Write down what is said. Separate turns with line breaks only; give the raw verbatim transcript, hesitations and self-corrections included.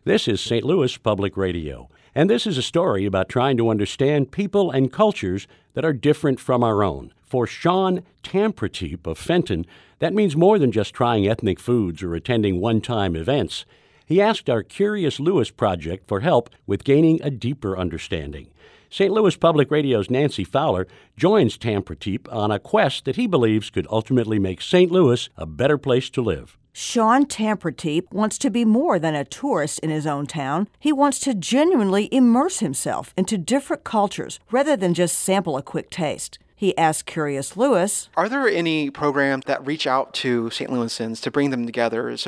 This is Saint Louis Public Radio, and this is a story about trying to understand people and cultures that are different from our own. For Sean Tamprateep of Fenton, that means more than just trying ethnic foods or attending one-time events. He asked our Curious Louis project for help with gaining a deeper understanding. Saint Louis Public Radio's Nancy Fowler joins Tamprateep on a quest that he believes could ultimately make Saint Louis a better place to live.
Sean Tamprateep wants to be more than a tourist in his own town. He wants to genuinely immerse himself into different cultures rather than just sample a quick taste. He asked Curious Louis,
Are there any programs that reach out to Saint Louisans to bring them together? So